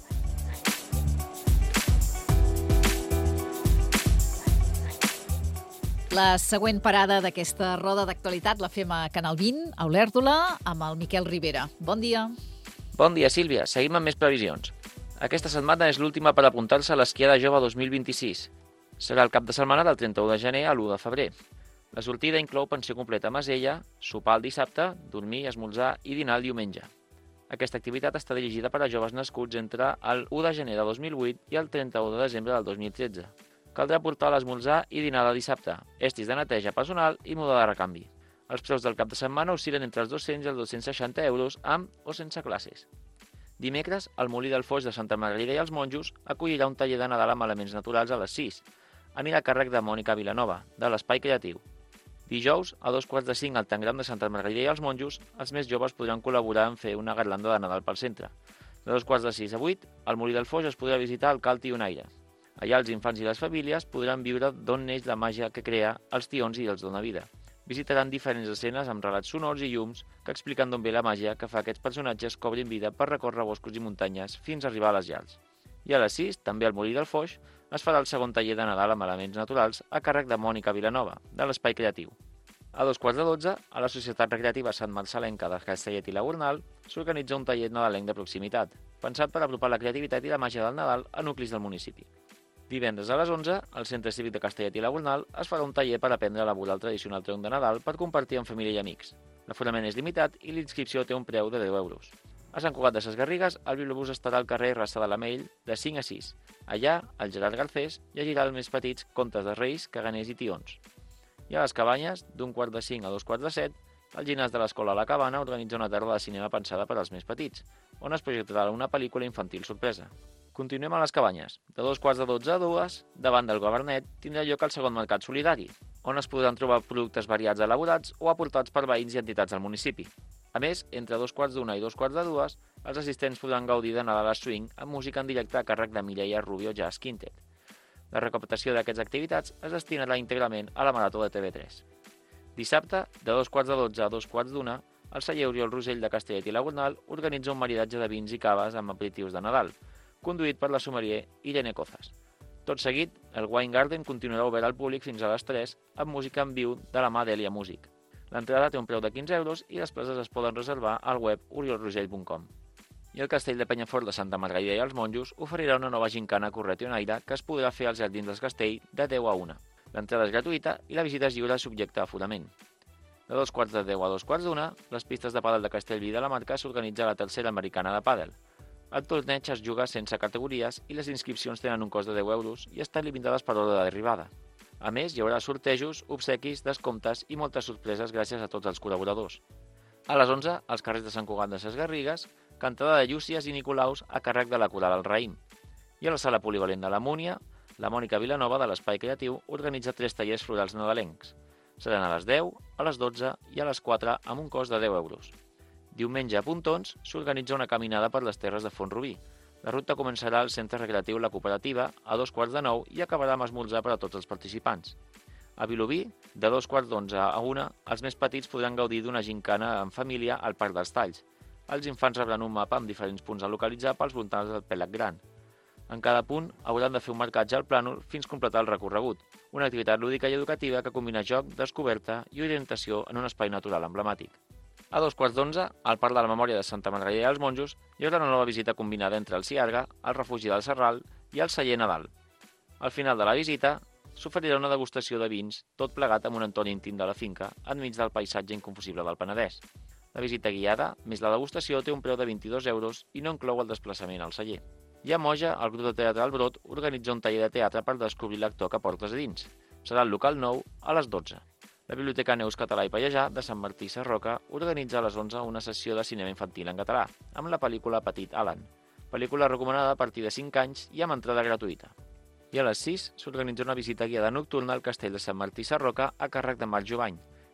La següent parada d'aquesta roda d'actualitat la fem a Canal 20, a Olèrdola, amb el Miquel Rivera. Bon dia. Bon dia, Sílvia. Seguim amb més previsions. Aquesta setmana és l'última per apuntar-se a l'esquiada jove 2026. Serà el cap de setmana del 31 de gener a l'1 de febrer. La sortida inclou pensió completa a Masella, sopar el dissabte, dormir, esmorzar i dinar el diumenge. Aquesta activitat està dirigida per a joves nascuts entre el 1 de gener de 2008 i el 31 de desembre del 2013. Caldrà portar l'esmorzar i dinar de dissabte, estris de neteja personal i muda de recanvi. Els preus del cap de setmana oscil·len entre els 200 i els 260 euros amb o sense classes. Dimecres, el Molí del Foix de Santa Margarida i els Monjos acollirà un taller de Nadal amb elements naturals a les 6. Anirà a càrrec de Mònica Vilanova, de l'Espai Creatiu. Dijous, a 2:45 al Tangram de Santa Margarida i els Monjos, els més joves podran col·laborar en fer una garlanda de Nadal pel centre. De 2:45 a 8, al Molí del Foix es podrà visitar el Cal Tionaire. Allà els infants i les famílies podran viure d'on neix la màgia que crea els tions i els dona vida. Visitaran diferents escenes amb relats sonors i llums que expliquen d'on ve la màgia que fa que aquests personatges cobrin vida per recórrer boscos i muntanyes fins a arribar a les llars. I a les 6, també al Molí del Foix, es farà el segon taller de Nadal amb elements naturals a càrrec de Mònica Vilanova, de l'Espai Creatiu. A 2:15, a la Societat Recreativa Sant Marcelenca de Castellet i la Gornal s'organitza un taller nadalenc de proximitat, pensat per apropar la creativitat i la màgia del Nadal a nuclis del municipi. Divendres a les 11, al Centre Cívic de Castellet i la Gornal es farà un taller per aprendre a elaborar el tradicional tronc de Nadal per compartir amb família i amics. L'aforament és limitat i l'inscripció té un preu de 10 euros. A Sant Cugat de Ses Garrigues, el bibliobús estarà al carrer Rassa de l'Amell de 5 a 6. Allà, el Gerard Garcés llegirà els més petits contes de reis, caganers i tions. I a les Cabanyes, d'1:45 a 2:45, el gimnàs de l'Escola a la Cabana organitza una tarda de cinema pensada per als més petits, on es projectarà una pel·lícula infantil sorpresa. Continuem a les Cabanyes. De 2:15 a 2, davant del Governet, tindrà lloc el segon mercat solidari, on es podran trobar productes variats elaborats o aportats per veïns i entitats del municipi. A més, entre 2:15 i 2:45, els assistents podran gaudir de Nadal a Swing amb música en directe a càrrec de Mireia Rubio Jazz Quintet. La recaptació d'aquestes activitats es destinarà íntegrament a la Marató de TV3. Dissabte, de 2:15 a 2:45, el celler Oriol Rosell de Castellet i la Gornal organitza un maridatge de vins i caves amb aperitius de Nadal, conduït per la sommelier Irene Cozas. Tot seguit, el Wine Garden continuarà obert al públic fins a les 3 amb música en viu de la mà d'Elia Music. L'entrada té un preu de 15 euros i les places es poden reservar al web oriolrosell.com. I el Castell de Penyafort de Santa Margarida i els Monjos oferirà una nova gincana corretionaire que es podrà fer als jardins del castell de 10 a 1. L'entrada és gratuïta i la visita és lliure subjecte a aforament. De 2:15 a 2:45, les pistes de pàdel de Castellví de la Marca s'organitza la tercera americana de pàdel. El torneig es juga sense categories i les inscripcions tenen un cost de 10 euros i estan limitades per ordre d'arribada. A més, hi haurà sortejos, obsequis, descomptes i moltes sorpreses gràcies a tots els col·laboradors. A les 11, als carrers de Sant Cugat de Ses Garrigues, cantada de Llúcies i Nicolaus a càrrec de la Coral El Raïm. I a la sala polivalent de la Múnia, la Mònica Vilanova de l'Espai Creatiu organitza 3 tallers florals nadalencs. Seran a les 10, a les 12 i a les 4 amb un cost de 10 euros. Diumenge a Pontons s'organitza una caminada per les terres de Font-rubí. La ruta començarà al Centre Recreatiu La Cooperativa a 2:15 i acabarà amb esmorzar per a tots els participants. A Vilobí, de 2:15 a 1, els més petits podran gaudir d'una gincana en família al Parc dels Talls. Els infants rebran un mapa amb diferents punts a localitzar pels voltants del Pèlag Gran. En cada punt hauran de fer un marcatge al plànol fins completar el recorregut, una activitat lúdica i educativa que combina joc, descoberta i orientació en un espai natural emblemàtic. A 2:15, al Parc de la Memòria de Santa Margarida i els Monjos, hi haurà una nova visita combinada entre el Ciarga, el Refugi del Serral i el Celler Nadal. Al final de la visita, s'oferirà una degustació de vins, tot plegat amb un entorn íntim de la finca, enmig del paisatge inconfusible del Penedès. La visita guiada, més la degustació, té un preu de 22 euros i no inclou el desplaçament al celler. I a Moja, el grup de teatre El Brot organitza un taller de teatre per descobrir l'actor que portes a dins. Serà al local 9 a les 12. La Biblioteca Neus Català i Pallejà de Sant Martí Sarroca organitza a les 11 una sessió de cinema infantil en català, amb la pel·lícula Petit Alan, pel·lícula recomanada a partir de 5 anys i amb entrada gratuïta. I a les 6 s'organitza una visita guiada nocturna al Castell de Sant Martí Sarroca a càrrec de Marc Jovany.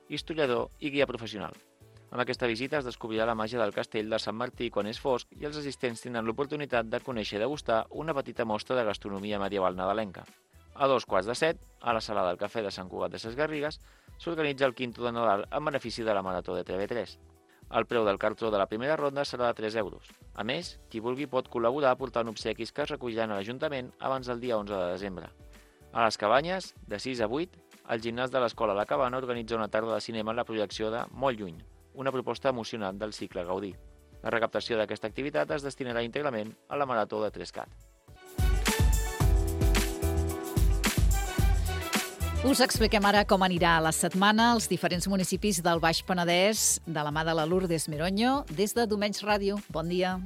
historiador i guia professional. Amb aquesta visita es descobrirà la màgia del castell de Sant Martí quan és fosc i els assistents tindran l'oportunitat de conèixer i degustar una petita mostra de gastronomia medieval nadalenca. A 6:45, a la sala del Cafè de Sant Cugat de Ses Garrigues, s'organitza el quinto de Nadal en benefici de la Marató de TV3. El preu del cartró de la primera ronda serà de 3 euros. A més, qui vulgui pot col·laborar aportant obsequis que es recolliran a l'Ajuntament abans del dia 11 de desembre. A les Cabanyes, de 6 a 8, el gimnàs de l'Escola La Cabana organitza una tarda de cinema en la projecció de Molt lluny, una proposta emocionant del cicle Gaudí. La recaptació d'aquesta activitat es destinarà íntegrament a la Marató de 3CAT. Us expliquem ara com anirà la setmana als diferents municipis del Baix Penedès de la mà de la Lourdes Meroño des de Domenys Ràdio. Bon dia.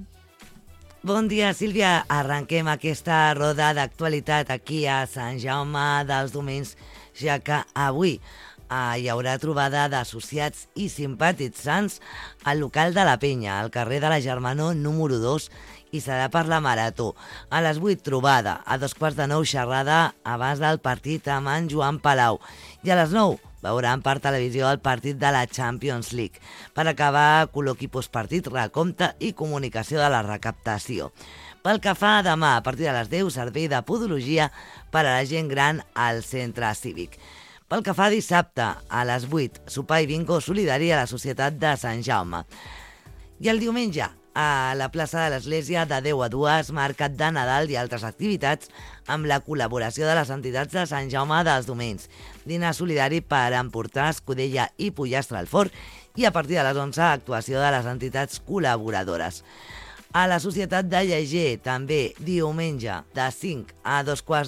Bon dia, Sílvia. Arrenquem aquesta roda d'actualitat aquí a Sant Jaume dels Domenys, ja que avui hi haurà trobada d'associats i simpatitzants al local de la Penya, al carrer de la Germanor número 2, i serà per la Marató. A les 8, trobada. A 8:45, xerrada abans del partit amb en Joan Palau. I a les 9, veuran per televisió el partit de la Champions League. Per acabar, col·loqui postpartit, recompte i comunicació de la recaptació. Pel que fa a demà, a partir de les 10, servei de podologia per a la gent gran al centre cívic. Pel que fa a dissabte, a les 8, sopar i bingo solidari a la Societat de Sant Jaume. I el diumenge, a la plaça de l'Església, de 10 a 2, mercat de Nadal i altres activitats amb la col·laboració de les entitats de Sant Jaume dels Domenys. Dinar solidari per emportar Escudella i Pollastre al Forn i a partir de les 11, actuació de les entitats col·laboradores. A la Societat de Lleger, també diumenge, de 5 a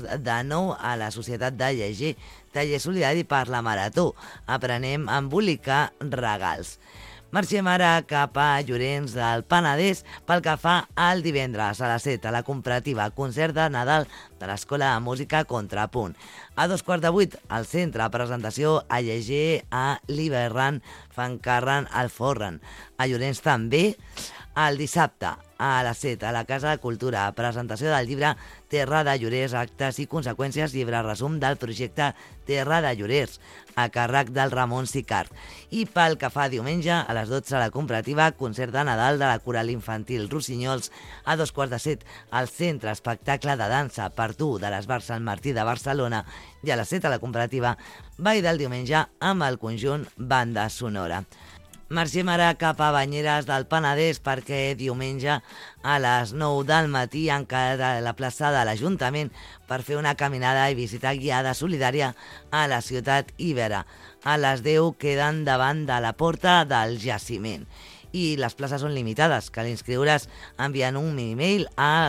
8:45, a la Societat de Lleger, taller solidari per la Marató. Aprenem a embolicar regals. Marxem ara cap a Llorenç del Penedès pel que fa al divendres a les 7 a la comparativa concert de Nadal de l'Escola de Música Contrapunt. A 7:15 al centre, presentació a Lleger a l'Iberran, Fancarran, al Forran. A Llorenç també, el dissabte a les 7 a la Casa de Cultura, presentació del llibre Terra de Llorers, actes i conseqüències, llibre resum del projecte Terra de Llorers, a càrrec del Ramon Sicart. I pel que fa diumenge, a les 12 a la comparativa, concert de Nadal de la Coral Infantil Rossinyols. A 7:15 al Centre Espectacle de Dansa per Tu de l'Esbar Sant Martí de Barcelona. I a les 7 a la comparativa, ball del diumenge amb el conjunt Banda Sonora. Marxem ara cap a Banyeres del Penedès perquè diumenge a les 9 del matí han quedat a la plaça de l'Ajuntament per fer una caminada i visita guiada solidària a la ciutat Ibera. A les 10 queden davant de la porta del jaciment. I les places són limitades. Cal inscriure's enviant un e-mail a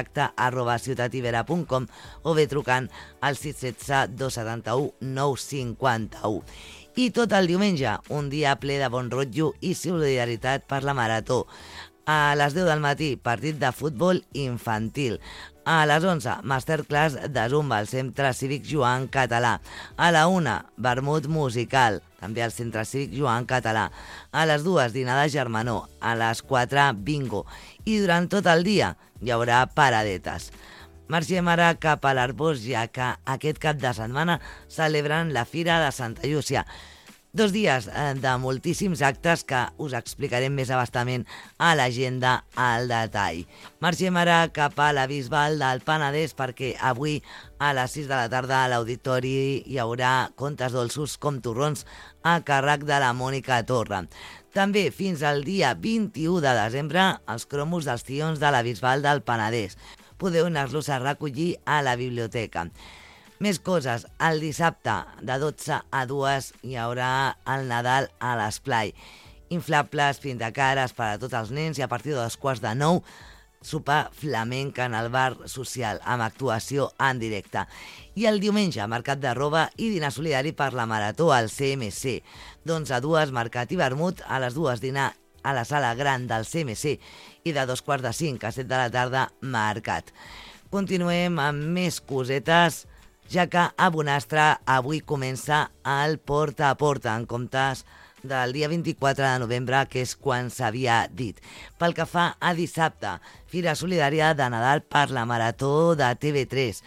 contacte@ciutatibera.com o bé trucant al 617 271 951. I tot el diumenge, un dia ple de bon rotllo i solidaritat per la Marató. A les 10 del matí, partit de futbol infantil. A les 11, masterclass de Zumba al Centre Cívic Joan Català. A la 1, vermut musical, també al Centre Cívic Joan Català. A les 2, dinar de germanor. A les 4, bingo. I durant tot el dia hi haurà paradetes. Marxem ara cap a l'Arboç, ja que aquest cap de setmana celebren la Fira de Santa Llúcia. 2 dies de moltíssims actes que us explicarem més abastament a l'agenda al detall. Marxem ara cap a la Bisbal del Penedès perquè avui a les 6 de la tarda a l'auditori hi haurà contes dolços com torrons a càrrec de la Mònica Torra. També fins al dia 21 de desembre els cromos dels tions de la Bisbal del Penedès. Podeu anar-los a recollir a la biblioteca. Més coses, el dissabte de 12 a 2 hi haurà el Nadal a l'esplai. Inflables, pintacares per a tots els nens i a partir de 8:45 sopar flamenc en el bar social amb actuació en directe. I el diumenge, mercat de roba i dinar solidari per la Marató al CMC. D'11 a 2, mercat i vermut, a les 2 dinar a la sala gran del CMC i de 4:45 a 7 de la tarda, mercat. Continuem amb més cosetes, ja que a Bonastre avui comença el Porta a Porta, en comptes del dia 24 de novembre, que és quan s'havia dit. Pel que fa a dissabte, Fira Solidària de Nadal per la Marató de TV3.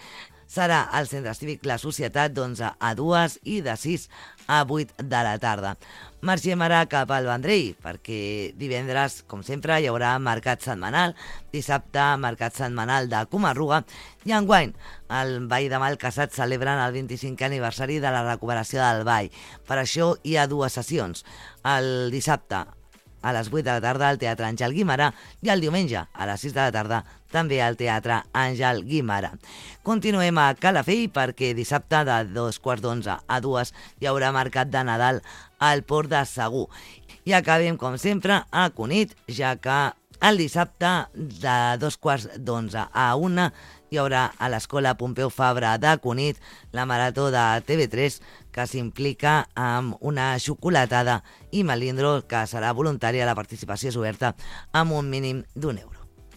serà al Centre Cívic La Societat d'11 a 2 i de 6 a 8 de la tarda. Marxem ara cap al Vendrell, perquè divendres, com sempre, hi haurà mercat setmanal, dissabte mercat setmanal de Comarruga, i enguany el Ball de Malcasat celebren el 25è aniversari de la recuperació del ball. Per això hi ha dues sessions. El dissabte a les 8 de la tarda al Teatre Àngel Guimarà i el diumenge a les 6 de la tarda també al Teatre Àngel Guimarà. Continuem a Calafell perquè dissabte de 2:15 a 2 hi haurà mercat de Nadal al Port de Segur. I acabem, com sempre, a Cunit, ja que el dissabte de 2:15 a 1 hi haurà a l'Escola Pompeu Fabra de Cunit la marató de TV3 que s'implica amb una xocolatada i melindro que serà voluntària. La participació és oberta amb un mínim d'€1.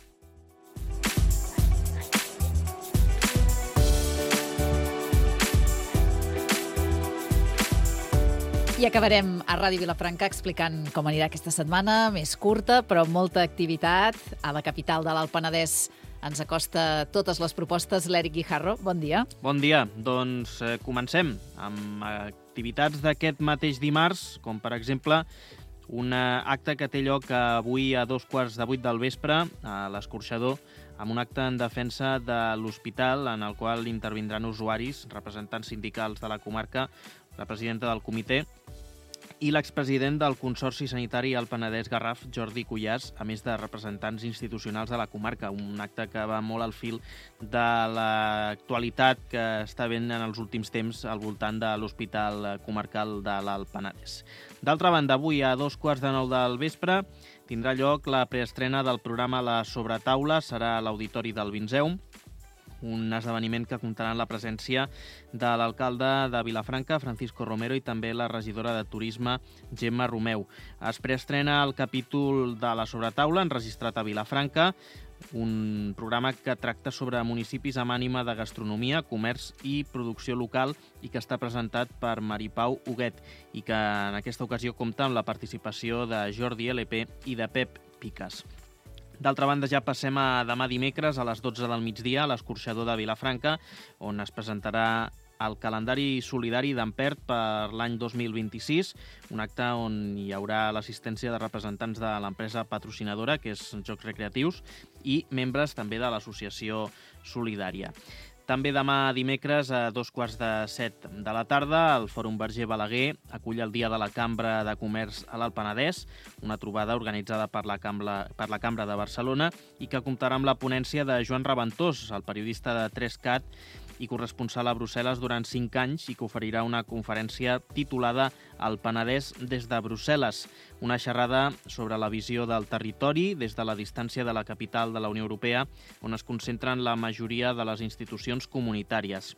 I acabarem a Ràdio Vilafranca explicant com anirà aquesta setmana, més curta, però amb molta activitat. A la capital de l'Alt Penedès ens acosta totes les propostes l'Eric Guijarro. Bon dia. Bon dia. Doncs comencem amb activitats d'aquest mateix dimarts, com per exemple un acte que té lloc avui a 7:15 del vespre a l'Escorxador, amb un acte en defensa de l'hospital en el qual intervindran usuaris, representants sindicals de la comarca, la presidenta del comitè i l'expresident del Consorci Sanitari al Penedès Garraf, Jordi Cuyàs, a més de representants institucionals de la comarca. Un acte que va molt al fil de l'actualitat que està havent en els últims temps al voltant de l'Hospital Comarcal de l'Alt Penedès. D'altra banda, avui a 8:45 del vespre tindrà lloc la preestrena del programa La Sobretaula, serà a l'Auditori del Vinceum, un esdeveniment que comptarà amb la presència de l'alcalde de Vilafranca, Francisco Romero, i també la regidora de Turisme, Gemma Romeu. Es preestrena el capítol de La Sobretaula, enregistrat a Vilafranca, un programa que tracta sobre municipis amb ànima de gastronomia, comerç i producció local i que està presentat per Maripau Huguet i que en aquesta ocasió compta amb la participació de Jordi LP i de Pep Piques. D'altra banda, ja passem a demà dimecres a les 12 del migdia a l'Escorxador de Vilafranca, on es presentarà el calendari solidari d'Empert per l'any 2026, un acte on hi haurà l'assistència de representants de l'empresa patrocinadora, que és Jocs Recreatius, i membres també de l'Associació Solidària. També demà dimecres a 6:45 de la tarda el Fòrum Verger Balaguer acull el Dia de la Cambra de Comerç a l'Alt Penedès, una trobada organitzada per la Cambra de Barcelona i que comptarà amb la ponència de Joan Raventós, el periodista de 3CAT i corresponsal a Brussel·les durant 5 anys i que oferirà una conferència titulada El Penedès des de Brussel·les, una xerrada sobre la visió del territori des de la distància de la capital de la Unió Europea, on es concentren la majoria de les institucions comunitàries.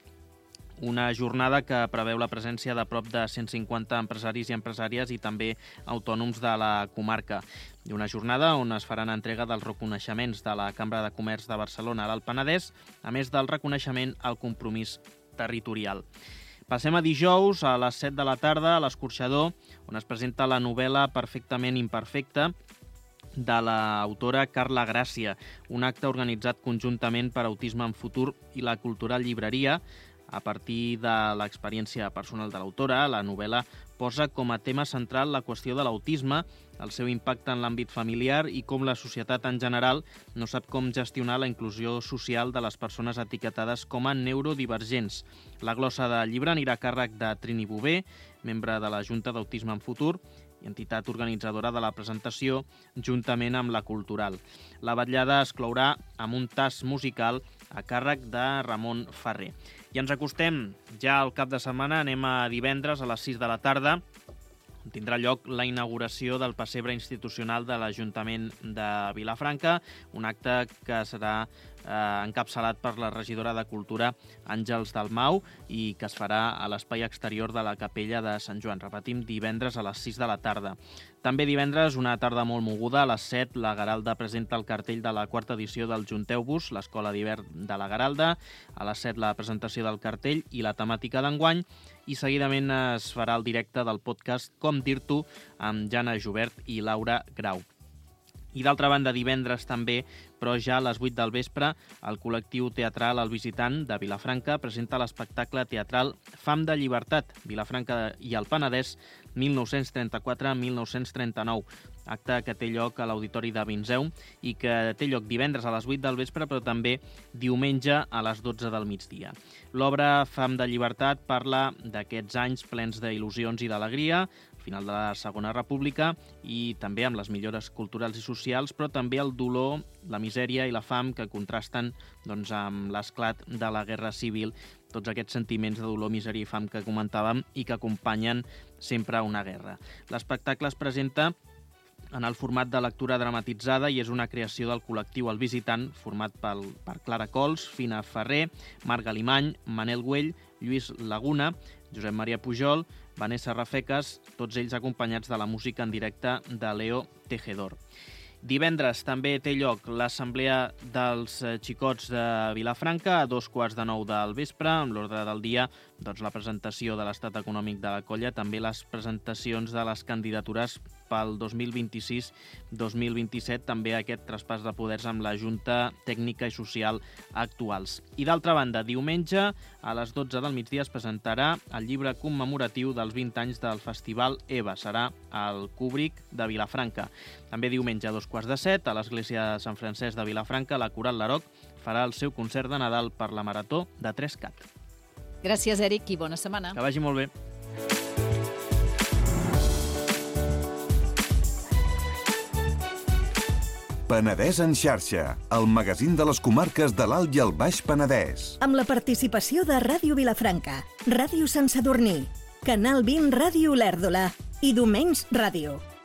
Una jornada que preveu la presència de prop de 150 empresaris i empresàries i també autònoms de la comarca. I una jornada on es faran entrega dels reconeixements de la Cambra de Comerç de Barcelona a l'Alt Penedès, a més del reconeixement al compromís territorial. Passem a dijous a les 7 de la tarda a l'Escorxador, on es presenta la novel·la Perfectament imperfecta de l'autora Carla Gràcia, un acte organitzat conjuntament per Autisme en Futur i la Cultural Llibreria. A partir de l'experiència personal de l'autora, la novel·la posa com a tema central la qüestió de l'autisme, el seu impacte en l'àmbit familiar i com la societat en general no sap com gestionar la inclusió social de les persones etiquetades com a neurodivergents. La glossa del llibre anirà a càrrec de Trini Bové, membre de la Junta d'Autisme en Futur i entitat organitzadora de la presentació, juntament amb la Cultural. La vetllada es clourà amb un tast musical a càrrec de Ramon Ferrer. I ens acostem ja al cap de setmana, anem a divendres a les 6 de la tarda, on tindrà lloc la inauguració del pessebre institucional de l'Ajuntament de Vilafranca, un acte que serà encapçalat per la regidora de Cultura Àngels Dalmau i que es farà a l'espai exterior de la capella de Sant Joan. Repetim, divendres a les 6 de la tarda. També divendres, una tarda molt moguda, a les 7, la Garalda presenta el cartell de la 4ª edició del Junteu-vos, l'Escola d'Hivern de la Garalda. A les 7, la presentació del cartell i la temàtica d'enguany. I seguidament es farà el directe del podcast Com dir-t'ho amb Jana Jubert i Laura Grau. I d'altra banda, divendres també, però ja a les 8 del vespre, el col·lectiu teatral El Visitant de Vilafranca presenta l'espectacle teatral Fam de Llibertat, Vilafranca i el Penedès, 1934-1939, acte que té lloc a l'Auditori de Vinzeu i que té lloc divendres a les 8 del vespre, però també diumenge a les 12 del migdia. L'obra Fam de Llibertat parla d'aquests anys plens d'il·lusions i d'alegria, final de la Segona República, i també amb les millores culturals i socials, però també el dolor, la misèria i la fam que contrasten amb l'esclat de la Guerra Civil, tots aquests sentiments de dolor, misèria i fam que comentàvem i que acompanyen sempre una guerra. L'espectacle es presenta en el format de lectura dramatitzada i és una creació del col·lectiu El Visitant, format per Clara Cols, Fina Ferrer, Marc Alimany, Manel Güell, Lluís Laguna, Josep Maria Pujol, Vanessa Rafecas, tots ells acompanyats de la música en directe de Leo Tejedor. Divendres també té lloc l'Assemblea dels Xicots de Vilafranca a 2:15 del vespre, amb l'ordre del dia la presentació de l'estat econòmic de la colla, també les presentacions de les candidatures pel 2026-2027, també aquest traspàs de poders amb la Junta Tècnica i Social actuals. I d'altra banda, diumenge a les 12 del migdia es presentarà el llibre commemoratiu dels 20 anys del Festival EVA. Serà al Cúbric de Vilafranca. També diumenge a 6:45 a l'església de Sant Francesc de Vilafranca, la Coral Laroc farà el seu concert de Nadal per la Marató de 3CAT. Gràcies, Eric, i bona setmana. Que vagi molt bé. Penedès en xarxa, el magazín de les comarques de l'Alt i el Baix Penedès. Amb la participació de Ràdio Vilafranca, Ràdio Sant Sadurní, Canal 20 Ràdio Olèrdola i Domens Ràdio.